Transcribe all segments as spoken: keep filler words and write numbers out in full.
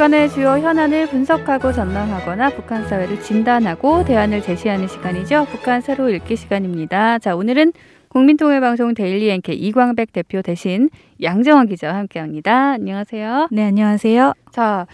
북한의 주요 현안을 분석하고 전망하거나 북한 사회를 진단하고 대안을 제시하는 시간이죠. 북한 새로 읽기 시간입니다. 자, 오늘은 국민통일방송 데일리 앵커 이광백 대표 대신 양정원 기자와 함께합니다. 안녕하세요. 네, 안녕하세요. 자,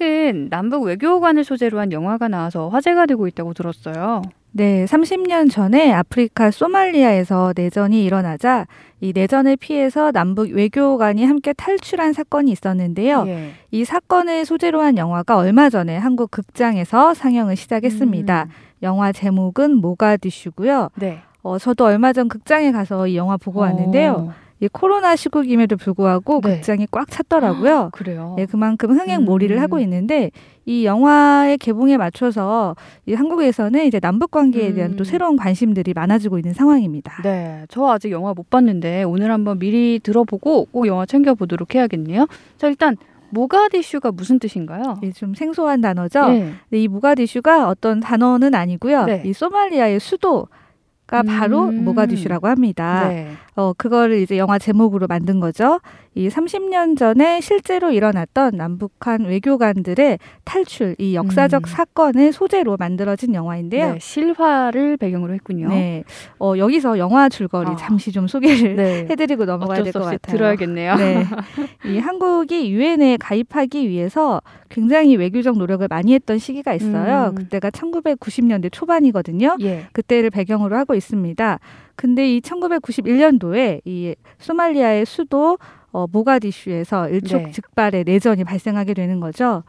최근 남북 외교관을 소재로 한 영화가 나와서 화제가 되고 있다고 들었어요. 네, 삼십 년 전에 아프리카 소말리아에서 내전이 일어나자 이 내전을 피해서 남북 외교관이 함께 탈출한 사건이 있었는데요. 예. 이 사건을 소재로 한 영화가 얼마 전에 한국 극장에서 상영을 시작했습니다. 음. 영화 제목은 모가디슈고요. 네. 어, 저도 얼마 전 극장에 가서 이 영화 보고 왔는데요. 오. 이 코로나 시국임에도 불구하고 네. 극장이 꽉 찼더라고요. 아, 그래요? 네, 그만큼 흥행몰이를 음. 하고 있는데 이 영화의 개봉에 맞춰서 이 한국에서는 이제 남북 관계에 대한 음. 또 새로운 관심들이 많아지고 있는 상황입니다. 네, 저 아직 영화 못 봤는데 오늘 한번 미리 들어보고 꼭 영화 챙겨보도록 해야겠네요. 자, 일단 모가디슈가 무슨 뜻인가요? 네, 좀 생소한 단어죠. 네. 네, 이 모가디슈가 어떤 단어는 아니고요. 네. 이 소말리아의 수도 가 바로 음. 모가디슈라고 합니다. 네. 어, 그거를 이제 영화 제목으로 만든 거죠. 이 삼십 년 전에 실제로 일어났던 남북한 외교관들의 탈출, 이 역사적 음. 사건을 소재로 만들어진 영화인데요. 네, 실화를 배경으로 했군요. 네, 어, 여기서 영화 줄거리 아. 잠시 좀 소개를 네. 해드리고 넘어가야 될 것 같아요. 들어야겠네요. 네, 이 한국이 유엔에 가입하기 위해서 굉장히 외교적 노력을 많이 했던 시기가 있어요. 음. 그때가 천구백구십 년대 초반이거든요. 예. 그때를 배경으로 하고 있습니다. 근데 이 천구백구십일 년도에 이 소말리아의 수도 어, 모가디슈에서 일촉즉발의 네. 내전이 발생하게 되는 거죠.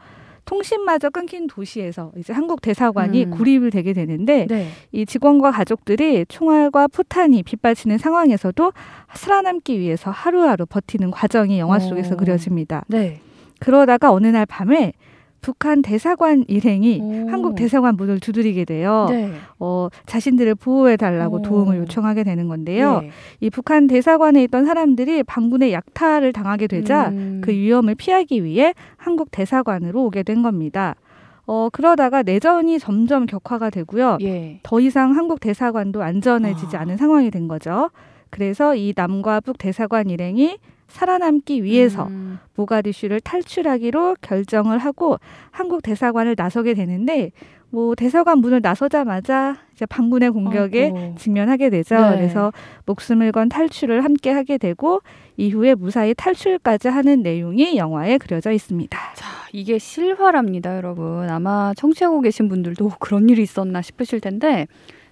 통신마저 끊긴 도시에서 이제 한국 대사관이 음. 구립을 되게 되는데 네. 이 직원과 가족들이 총알과 포탄이 빗발치는 상황에서도 살아남기 위해서 하루하루 버티는 과정이 영화 속에서 오. 그려집니다. 네. 그러다가 어느 날 밤에 북한 대사관 일행이 오. 한국 대사관 문을 두드리게 돼요. 네. 어, 자신들을 보호해달라고 오. 도움을 요청하게 되는 건데요. 네. 이 북한 대사관에 있던 사람들이 반군의 약탈을 당하게 되자 음. 그 위험을 피하기 위해 한국 대사관으로 오게 된 겁니다. 어, 그러다가 내전이 점점 격화가 되고요. 예. 더 이상 한국 대사관도 안전해지지 아. 않은 상황이 된 거죠. 그래서 이 남과 북 대사관 일행이 살아남기 위해서 음. 모가디슈를 탈출하기로 결정을 하고 한국 대사관을 나서게 되는데 뭐 대사관 문을 나서자마자 이제 반군의 공격에 아이고. 직면하게 되죠. 네. 그래서 목숨을 건 탈출을 함께 하게 되고 이후에 무사히 탈출까지 하는 내용이 영화에 그려져 있습니다. 자, 이게 실화랍니다, 여러분. 아마 청취하고 계신 분들도 그런 일이 있었나 싶으실 텐데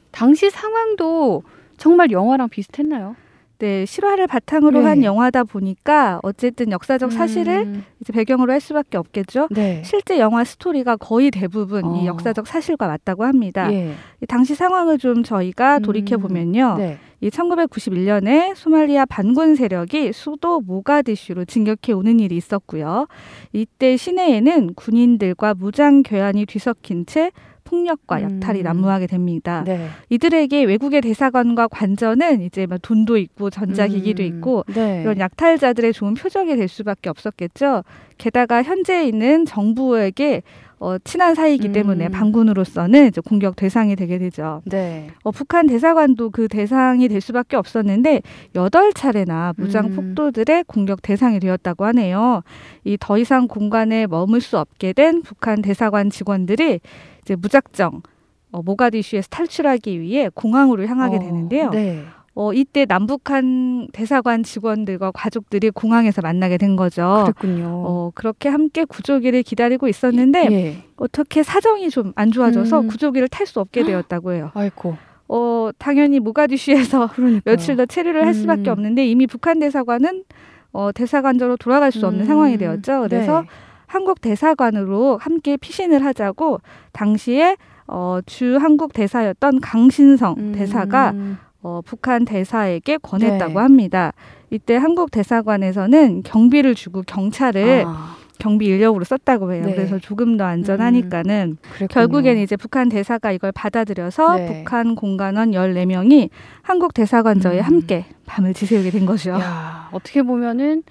당시 상황도 정말 영화랑 비슷했나요? 네, 실화를 바탕으로 네. 한 영화다 보니까 어쨌든 역사적 사실을 음. 이제 배경으로 할 수밖에 없겠죠. 네. 실제 영화 스토리가 거의 대부분 어. 이 역사적 사실과 맞다고 합니다. 예. 당시 상황을 좀 저희가 돌이켜 보면요. 음. 네. 이 천구백구십일 년에 소말리아 반군 세력이 수도 모가디슈로 진격해 오는 일이 있었고요. 이때 시내에는 군인들과 무장 교란이 뒤섞인 채 폭력과 약탈이 음. 난무하게 됩니다. 네. 이들에게 외국의 대사관과 관저는 이제 막 돈도 있고 전자기기도 음. 있고 네. 이런 약탈자들의 좋은 표적이 될 수밖에 없었겠죠. 게다가 현재 있는 정부에게 어, 친한 사이이기 음. 때문에 반군으로서는 이제 공격 대상이 되게 되죠. 네. 어, 북한 대사관도 그 대상이 될 수밖에 없었는데 여덟 차례나 무장 폭도들의 음. 공격 대상이 되었다고 하네요. 이 더 이상 공간에 머물 수 없게 된 북한 대사관 직원들이 이제 무작정 어, 모가디슈에서 탈출하기 위해 공항으로 향하게 어, 되는데요. 네. 어, 이때 남북한 대사관 직원들과 가족들이 공항에서 만나게 된 거죠. 그렇군요. 어, 그렇게 함께 구조기를 기다리고 있었는데 예. 어떻게 사정이 좀 안 좋아져서 음. 구조기를 탈 수 없게 되었다고 해요. 아이고. 어, 당연히 모가디슈에서 그러니까요. 며칠 더 체류를 할 수밖에 음. 없는데 이미 북한 대사관은 어, 대사관저로 돌아갈 수 없는 음. 상황이 되었죠. 그래서 네. 한국 대사관으로 함께 피신을 하자고 당시에 어, 주 한국 대사였던 강신성 음. 대사가 어, 북한 대사에게 권했다고 네. 합니다. 이때 한국 대사관에서는 경비를 주고 경찰을 아. 경비 인력으로 썼다고 해요. 네. 그래서 조금 더 안전하니까는 음, 결국에는 이제 북한 대사가 이걸 받아들여서 네. 북한 공관원 열네 명이 한국 대사관저에 음. 함께 밤을 지새우게 된 거죠. 야, 어떻게 보면은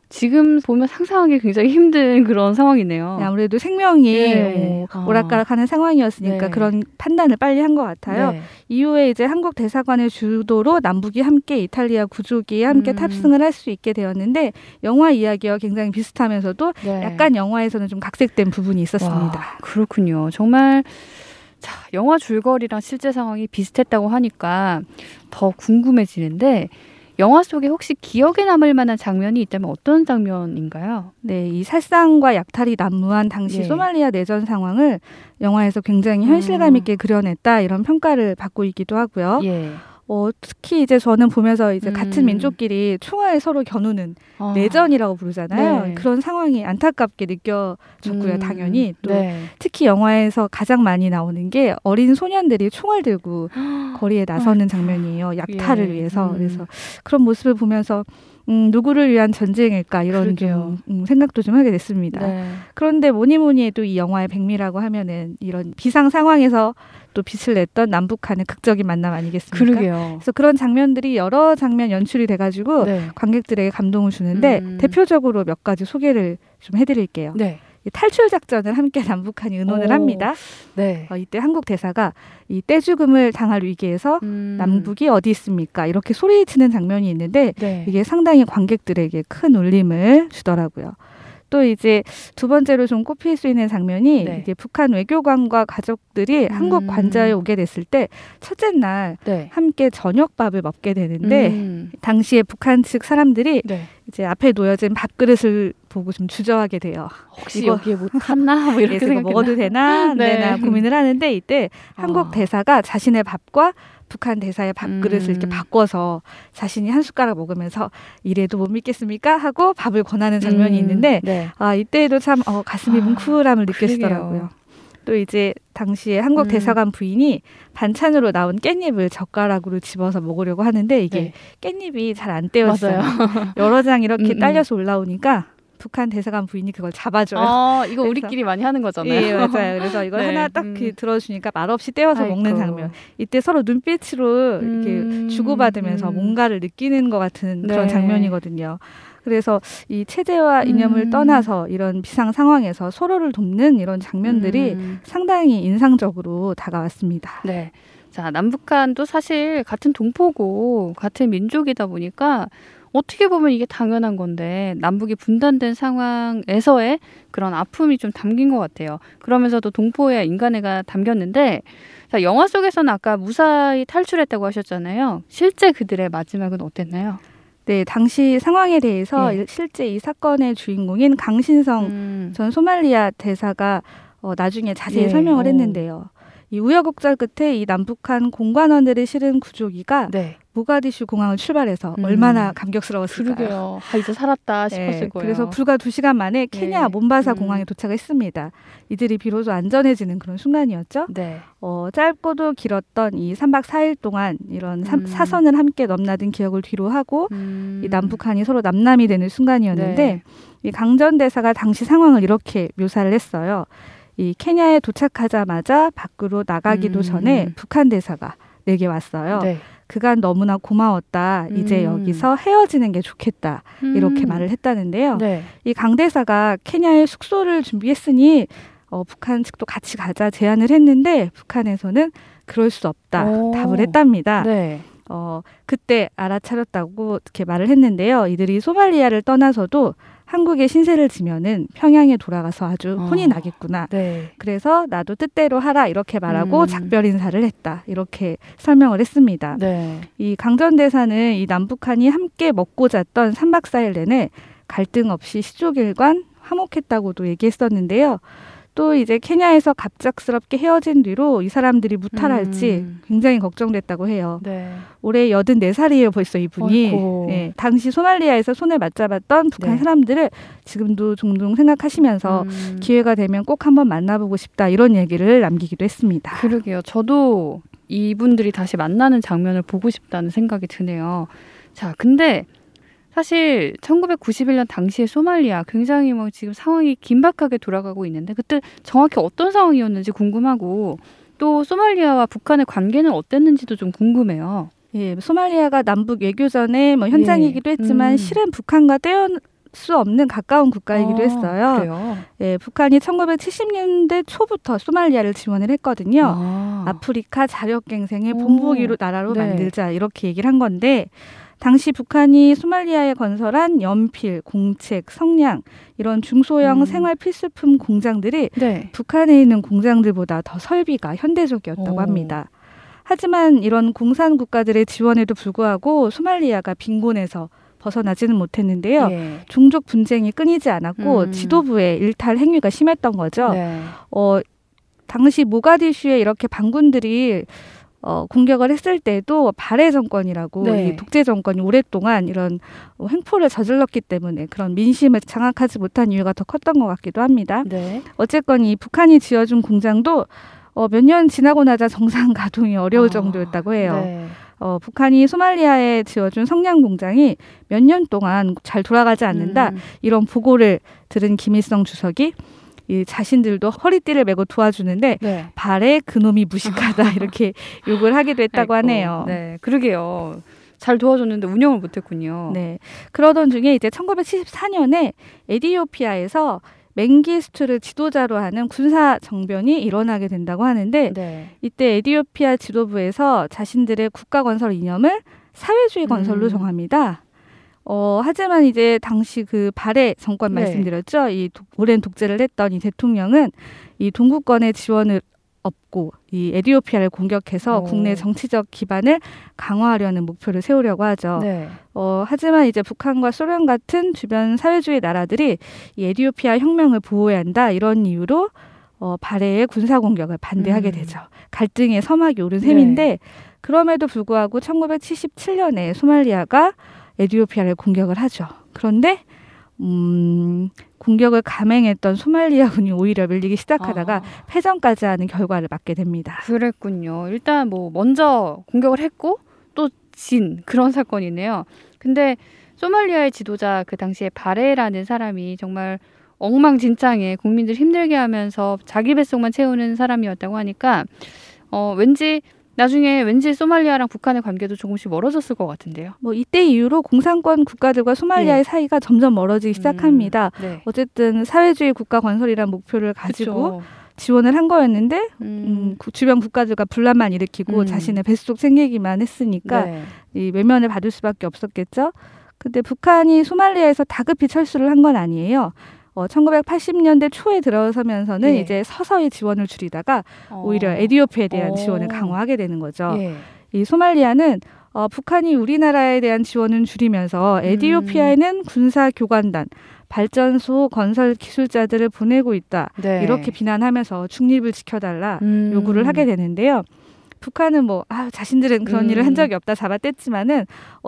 지금 보면 상상하기 굉장히 힘든 그런 상황이네요. 네, 아무래도 생명이 네. 뭐 오락가락하는 상황이었으니까 네. 그런 판단을 빨리 한 것 같아요. 네. 이후에 이제 한국 대사관의 주도로 남북이 함께 이탈리아 구조기에 함께 음. 탑승을 할 수 있게 되었는데 영화 이야기와 굉장히 비슷하면서도 네. 약간 영화에서는 좀 각색된 부분이 있었습니다. 와, 그렇군요. 정말 자, 영화 줄거리랑 실제 상황이 비슷했다고 하니까 더 궁금해지는데 영화 속에 혹시 기억에 남을 만한 장면이 있다면 어떤 장면인가요? 네, 이 살상과 약탈이 난무한 당시 예. 소말리아 내전 상황을 영화에서 굉장히 현실감 있게 음. 그려냈다 이런 평가를 받고 있기도 하고요. 예. 어, 특히 이제 저는 보면서 이제 음. 같은 민족끼리 총을 서로 겨누는 아. 내전이라고 부르잖아요. 네. 그런 상황이 안타깝게 느껴졌고요. 음. 당연히 또 네. 특히 영화에서 가장 많이 나오는 게 어린 소년들이 총을 들고 거리에 나서는 장면이에요. 약탈을 예. 위해서. 음. 그래서 그런 모습을 보면서 음, 누구를 위한 전쟁일까 이런 좀, 음, 생각도 좀 하게 됐습니다. 네. 그런데 뭐니 뭐니 해도 이 영화의 백미라고 하면은 이런 비상 상황에서 또 빛을 냈던 남북한의 극적인 만남 아니겠습니까? 그러게요. 그래서 그런 장면들이 여러 장면 연출이 돼가지고 네. 관객들에게 감동을 주는데 음. 대표적으로 몇 가지 소개를 좀 해드릴게요. 네. 탈출 작전을 함께 남북한이 의논을 오. 합니다. 네. 어, 이때 한국 대사가 이 떼죽음을 당할 위기에서 음. 남북이 어디 있습니까? 이렇게 소리치는 장면이 있는데 네. 이게 상당히 관객들에게 큰 울림을 주더라고요. 또 이제 두 번째로 좀 꼽힐 수 있는 장면이 네. 이제 북한 외교관과 가족들이 음. 한국 관저에 오게 됐을 때 첫째 날 네. 함께 저녁밥을 먹게 되는데 음. 당시에 북한 측 사람들이 네. 이제 앞에 놓여진 밥그릇을 보고 좀 주저하게 돼요. 혹시 이거, 여기에 못 탔나? 뭐 이렇게 생각했나? 먹어도 되나? 네. 되나 고민을 하는데 이때 어. 한국 대사가 자신의 밥과 북한 대사의 밥그릇을 음. 이렇게 바꿔서 자신이 한 숟가락 먹으면서 이래도 못 믿겠습니까? 하고 밥을 권하는 장면이 음. 있는데 네. 아, 이때도 참 어, 가슴이 뭉클함을 아, 느껴지더라고요. 또 이제 당시에 한국 음. 대사관 부인이 반찬으로 나온 깻잎을 젓가락으로 집어서 먹으려고 하는데 이게 네. 깻잎이 잘 안 떼었어요. 여러 장 이렇게 음, 딸려서 올라오니까 북한 대사관 부인이 그걸 잡아줘요. 아, 이거 우리끼리 많이 하는 거잖아요. 예, 맞아요. 그래서 이걸 네. 하나 딱 음. 들어주니까 말없이 떼어서 아이고. 먹는 장면. 이때 서로 눈빛으로 음. 이렇게 주고받으면서 음. 뭔가를 느끼는 것 같은 그런 네. 장면이거든요. 그래서 이 체제와 이념을 음. 떠나서 이런 비상 상황에서 서로를 돕는 이런 장면들이 음. 상당히 인상적으로 다가왔습니다. 네. 자, 남북한도 사실 같은 동포고 같은 민족이다 보니까 어떻게 보면 이게 당연한 건데 남북이 분단된 상황에서의 그런 아픔이 좀 담긴 것 같아요. 그러면서도 동포의 인간애가 담겼는데 자, 영화 속에서는 아까 무사히 탈출했다고 하셨잖아요. 실제 그들의 마지막은 어땠나요? 네, 당시 상황에 대해서 네. 실제 이 사건의 주인공인 강신성 음. 전 소말리아 대사가 어, 나중에 자세히 네. 설명을 오. 했는데요. 이 우여곡절 끝에 이 남북한 공관원들을 실은 구조기가 네. 모가디슈 공항을 출발해서 음. 얼마나 감격스러웠을까요? 그러게요. 아, 이제 살았다 싶었을 네, 거예요. 그래서 불과 두 시간 만에 케냐 네. 몬바사 음. 공항에 도착했습니다. 이들이 비로소 안전해지는 그런 순간이었죠. 네. 어, 짧고도 길었던 이 삼 박 사 일 동안 이런 음. 사선을 함께 넘나든 기억을 뒤로 하고 음. 이 남북한이 서로 남남이 되는 순간이었는데 네. 이 강전 대사가 당시 상황을 이렇게 묘사를 했어요. 이 케냐에 도착하자마자 밖으로 나가기도 음. 전에 북한 대사가 내게 왔어요. 네. 그간 너무나 고마웠다. 음. 이제 여기서 헤어지는 게 좋겠다. 음. 이렇게 말을 했다는데요. 네. 이 강 대사가 케냐에 숙소를 준비했으니 어, 북한 측도 같이 가자 제안을 했는데 북한에서는 그럴 수 없다. 오. 답을 했답니다. 네. 어, 그때 알아차렸다고 이렇게 말을 했는데요. 이들이 소말리아를 떠나서도 한국에 신세를 지면은 평양에 돌아가서 아주 혼이 어, 나겠구나. 네. 그래서 나도 뜻대로 하라 이렇게 말하고 음. 작별 인사를 했다. 이렇게 설명을 했습니다. 네. 이 강전 대사는 이 남북한이 함께 먹고 잤던 삼 박 사 일 내내 갈등 없이 시족일관 화목했다고도 얘기했었는데요. 또 이제 케냐에서 갑작스럽게 헤어진 뒤로 이 사람들이 무탈할지 음. 굉장히 걱정됐다고 해요. 네. 올해 여든네 살이에요 벌써 이분이. 네, 당시 소말리아에서 손을 맞잡았던 북한 네. 사람들을 지금도 종종 생각하시면서 음. 기회가 되면 꼭 한번 만나보고 싶다 이런 얘기를 남기기도 했습니다. 그러게요. 저도 이분들이 다시 만나는 장면을 보고 싶다는 생각이 드네요. 자, 근데 사실 천구백구십일 년 당시의 소말리아 굉장히 뭐 지금 상황이 긴박하게 돌아가고 있는데 그때 정확히 어떤 상황이었는지 궁금하고 또 소말리아와 북한의 관계는 어땠는지도 좀 궁금해요. 예, 소말리아가 남북 외교전의 뭐 현장이기도 했지만 예. 음. 실은 북한과 떼어 수 없는 가까운 국가이기도 아, 했어요. 그래요? 예, 북한이 천구백칠십 년대 초부터 소말리아를 지원을 했거든요. 아. 아프리카 자력갱생의 오. 본보기로 나라로 네. 만들자 이렇게 얘기를 한 건데 당시 북한이 소말리아에 건설한 연필, 공책, 성냥 이런 중소형 음. 생활 필수품 공장들이 네. 북한에 있는 공장들보다 더 설비가 현대적이었다고 오. 합니다. 하지만 이런 공산 국가들의 지원에도 불구하고 소말리아가 빈곤에서 벗어나지는 못했는데요. 예. 종족 분쟁이 끊이지 않았고 음. 지도부의 일탈 행위가 심했던 거죠. 네. 어, 당시 모가디슈에 이렇게 반군들이 어, 공격을 했을 때도 바레 정권이라고 네. 이 독재 정권이 오랫동안 이런 횡포를 저질렀기 때문에 그런 민심을 장악하지 못한 이유가 더 컸던 것 같기도 합니다. 네. 어쨌건 이 북한이 지어준 공장도 어, 몇 년 지나고 나자 정상 가동이 어려울 아, 정도였다고 해요. 네. 어, 북한이 소말리아에 지어준 성냥 공장이 몇 년 동안 잘 돌아가지 않는다. 음. 이런 보고를 들은 김일성 주석이 이 자신들도 허리띠를 메고 도와주는데 네. 발에 그놈이 무식하다 이렇게 욕을 하기도 했다고 아이고, 하네요. 네, 그러게요. 잘 도와줬는데 운영을 못했군요. 네, 그러던 중에 이제 천구백칠십사 년에 에티오피아에서 맹기스투를 지도자로 하는 군사 정변이 일어나게 된다고 하는데 네. 이때 에티오피아 지도부에서 자신들의 국가 건설 이념을 사회주의 건설로 음. 정합니다. 어, 하지만 이제 당시 그 바레 정권 네. 말씀드렸죠. 이 독, 오랜 독재를 했던 이 대통령은 이 동구권의 지원을 얻고 이 에티오피아를 공격해서 오. 국내 정치적 기반을 강화하려는 목표를 세우려고 하죠. 네. 어, 하지만 이제 북한과 소련 같은 주변 사회주의 나라들이 이 에티오피아 혁명을 보호해야 한다 이런 이유로 어, 바레의 군사 공격을 반대하게 음. 되죠. 갈등의 서막이 오른 셈인데 네. 그럼에도 불구하고 천구백칠십칠 년에 소말리아가 에티오피아를 공격을 하죠. 그런데 음, 공격을 감행했던 소말리아군이 오히려 밀리기 시작하다가 아. 패전까지 하는 결과를 맞게 됩니다. 그랬군요. 일단 뭐 먼저 공격을 했고 또 진 그런 사건이네요. 근데 소말리아의 지도자 그 당시에 바레라는 사람이 정말 엉망진창에 국민들 힘들게 하면서 자기 뱃속만 채우는 사람이었다고 하니까 어, 왠지 나중에 왠지 소말리아랑 북한의 관계도 조금씩 멀어졌을 것 같은데요. 뭐 이때 이후로 공산권 국가들과 소말리아의 네. 사이가 점점 멀어지기 시작합니다. 음, 네. 어쨌든 사회주의 국가 건설이라는 목표를 가지고 그쵸. 지원을 한 거였는데 음, 음, 구- 주변 국가들과 분란만 일으키고 음. 자신의 뱃속 챙기기만 했으니까 네. 이 외면을 받을 수밖에 없었겠죠. 근데 북한이 소말리아에서 다급히 철수를 한 건 아니에요. 어, 천구백팔십 년대 초에 들어서면서는 예. 이제 서서히 지원을 줄이다가 어. 오히려 에티오피아에 대한 어. 지원을 강화하게 되는 거죠. 예. 이 소말리아는 어, 북한이 우리나라에 대한 지원은 줄이면서 에티오피아에는 군사 교관단, 발전소 건설 기술자들을 보내고 있다. 네. 이렇게 비난하면서 중립을 지켜달라 음. 요구를 하게 되는데요. 북한은 뭐 아, 자신들은 그런 음. 일을 한 적이 없다 잡아댔지만은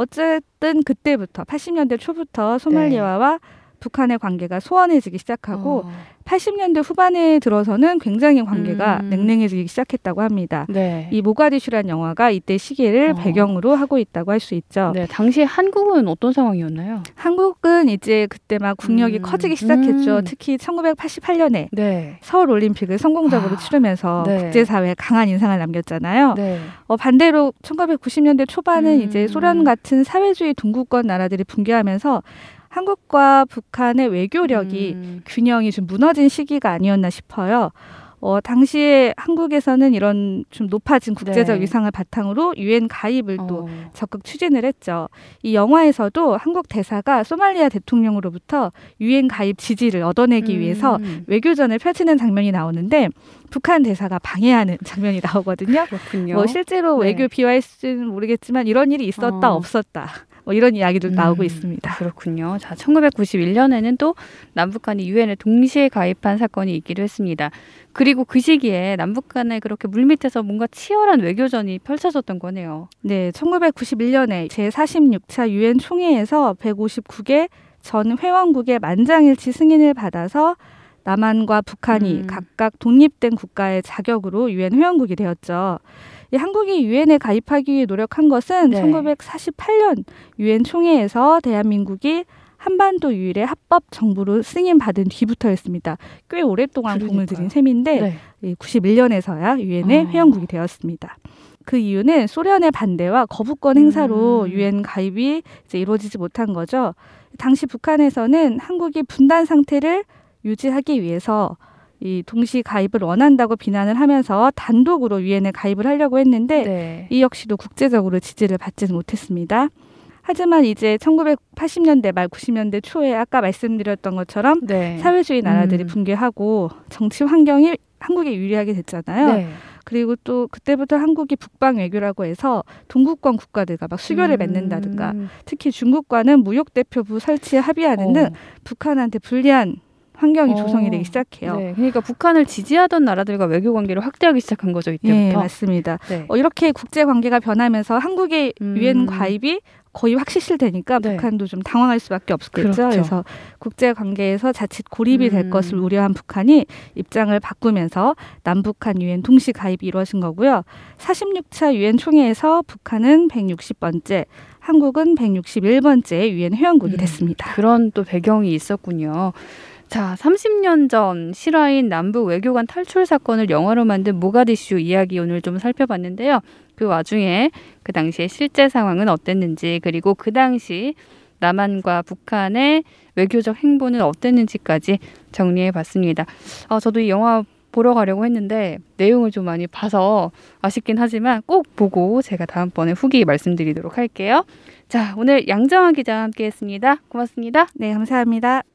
어쨌든 그때부터 팔십 년대 초부터 소말리아와 북한의 관계가 소원해지기 시작하고 어. 팔십 년대 후반에 들어서는 굉장히 관계가 음. 냉랭해지기 시작했다고 합니다. 네. 이 모가디슈란 영화가 이때 시기를 어. 배경으로 하고 있다고 할 수 있죠. 네, 당시에 한국은 어떤 상황이었나요? 한국은 이제 그때 막 국력이 음. 커지기 시작했죠. 음. 특히 천구백팔십팔 년에 네. 서울 올림픽을 성공적으로 아, 치르면서 네. 국제사회에 강한 인상을 남겼잖아요. 네. 어, 반대로 천구백구십 년대 초반은 음. 이제 소련 같은 사회주의 동구권 나라들이 붕괴하면서 한국과 북한의 외교력이 음. 균형이 좀 무너진 시기가 아니었나 싶어요. 어, 당시에 한국에서는 이런 좀 높아진 국제적 네. 위상을 바탕으로 유엔 가입을 또 어. 적극 추진을 했죠. 이 영화에서도 한국 대사가 소말리아 대통령으로부터 유엔 가입 지지를 얻어내기 음. 위해서 외교전을 펼치는 장면이 나오는데 북한 대사가 방해하는 장면이 나오거든요. 그렇군요. 뭐 실제로 네. 외교 비화일지는 모르겠지만 이런 일이 있었다 어. 없었다 뭐 이런 이야기들 음, 나오고 있습니다. 그렇군요. 자, 천구백구십일 년에는 또 남북한이 유엔에 동시에 가입한 사건이 있기도 했습니다. 그리고 그 시기에 남북 간에 그렇게 물밑에서 뭔가 치열한 외교전이 펼쳐졌던 거네요. 네, 천구백구십일 년에 제사십육 차 유엔 총회에서 백오십구 개 전 회원국의 만장일치 승인을 받아서 남한과 북한이 음. 각각 독립된 국가의 자격으로 유엔 회원국이 되었죠. 이 한국이 유엔에 가입하기 위해 노력한 것은 네. 천구백사십팔 년 유엔 총회에서 대한민국이 한반도 유일의 합법 정부로 승인받은 뒤부터였습니다. 꽤 오랫동안 공을 그러니까요. 들인 셈인데 네. 이 구십일 년에서야 유엔의 어. 회원국이 되었습니다. 그 이유는 소련의 반대와 거부권 행사로 유엔 음. 가입이 이제 이루어지지 못한 거죠. 당시 북한에서는 한국이 분단 상태를 유지하기 위해서 이 동시 가입을 원한다고 비난을 하면서 단독으로 유엔에 가입을 하려고 했는데 네. 이 역시도 국제적으로 지지를 받지는 못했습니다. 하지만 이제 천구백팔십 년대 말 구십 년대 초에 아까 말씀드렸던 것처럼 네. 사회주의 나라들이 음. 붕괴하고 정치 환경이 한국에 유리하게 됐잖아요. 네. 그리고 또 그때부터 한국이 북방 외교라고 해서 동구권 국가들과 막 수교를 음. 맺는다든가 특히 중국과는 무역 대표부 설치에 합의하는 어. 등 북한한테 불리한 환경이 어. 조성이 되기 시작해요. 네. 그러니까 북한을 지지하던 나라들과 외교 관계를 확대하기 시작한 거죠. 이때부터. 네, 맞습니다. 네. 어, 이렇게 국제 관계가 변하면서 한국의 음. 유엔 가입이 거의 확 실시되니까 네. 북한도 좀 당황할 수밖에 없겠죠. 그렇죠. 그래서 국제 관계에서 자칫 고립이 음. 될 것을 우려한 북한이 입장을 바꾸면서 남북한 유엔 동시 가입이 이루어진 거고요. 사십육 차 유엔 총회에서 북한은 백육십 번째, 한국은 백육십일 번째 유엔 회원국이 음. 됐습니다. 그런 또 배경이 있었군요. 자, 삼십 년 전 실화인 남북 외교관 탈출 사건을 영화로 만든 모가디슈 이야기 오늘 좀 살펴봤는데요. 그 와중에 그 당시의 실제 상황은 어땠는지 그리고 그 당시 남한과 북한의 외교적 행보는 어땠는지까지 정리해봤습니다. 아, 저도 이 영화 보러 가려고 했는데 내용을 좀 많이 봐서 아쉽긴 하지만 꼭 보고 제가 다음번에 후기 말씀드리도록 할게요. 자, 오늘 양정아 기자와 함께했습니다. 고맙습니다. 네, 감사합니다.